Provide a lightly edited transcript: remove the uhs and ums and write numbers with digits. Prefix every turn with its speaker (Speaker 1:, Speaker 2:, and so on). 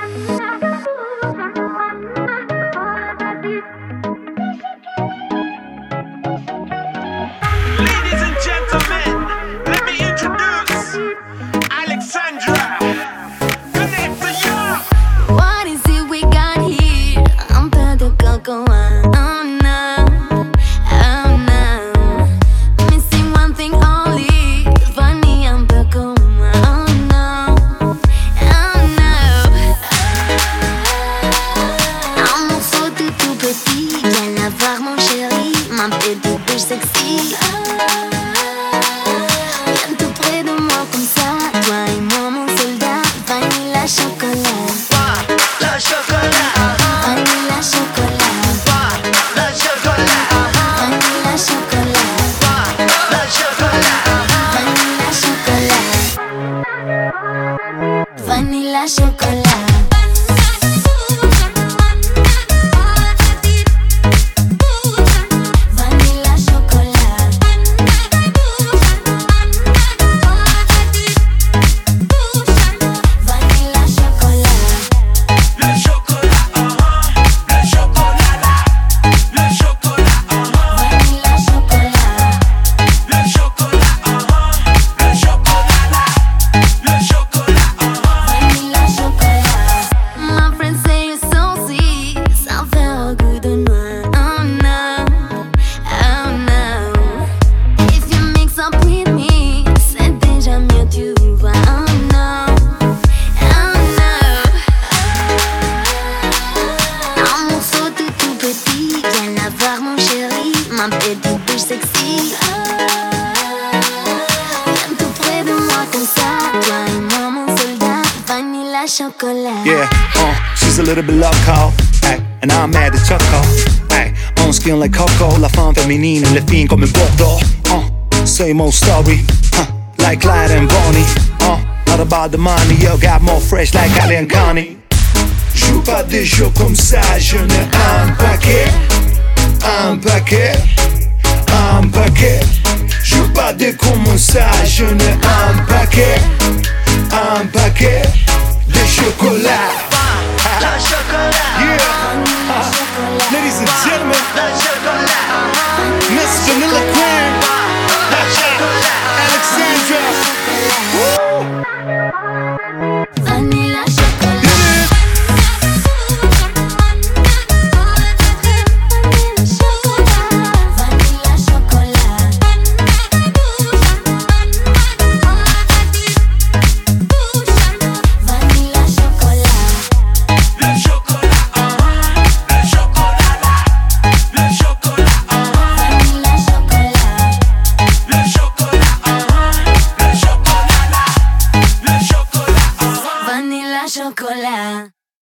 Speaker 1: Ladies and gentlemen, let me introduce Alexandra. Connect to you.
Speaker 2: What is it we got here? Un peu de cocoa. Oh no, oh no. Missing one thing only. Funny un peu comme moi. Oh no, oh no. Un morceau tout petit. Viens la voir mon chéri. Ma petite bouche sexy. Viens tout près de moi comme ça. Toi et moi mon soldat. Vanilla chocolat.
Speaker 3: Le chocolat,
Speaker 2: Vanilla chocolat.
Speaker 3: le chocolat,
Speaker 2: Vanilla chocolat.
Speaker 3: le chocolat.
Speaker 2: Vanilla chocolat. Vanilla chocolat. Vanilla chocolat. Vanilla chocolat.
Speaker 1: Le chocolat, le chocolat là. Le chocolat,
Speaker 2: Vanilla chocolat.
Speaker 1: le chocolat, le chocolat là. Le chocolat,
Speaker 2: Vanilla chocolat. My friends say you're so sweet. Ça fait un goût de noix. Oh no, oh no. If you mix up with me, c'est déjà mieux, tu vois. Oh no, oh no. Un morceau tout petit. Viens la voir mon chéri. Ma petite bouche sexy. Viens tout près de moi comme ça. Toi et moi mon soldat. Vanilla chocolat.
Speaker 4: Yeah, she's a little bit loco, ay, and I'm mad at Choco, ay, on skin like Coco, la femme féminine, le fin comme un Bordeaux, same old story, like Clyde and Bonnie, not about the money, yo, got more fresh like Ali and Connie. Joue pas des jeux comme ça, je n'ai un paquet, un paquet, un paquet. Joue pas des comme ça, je n'ai un paquet, un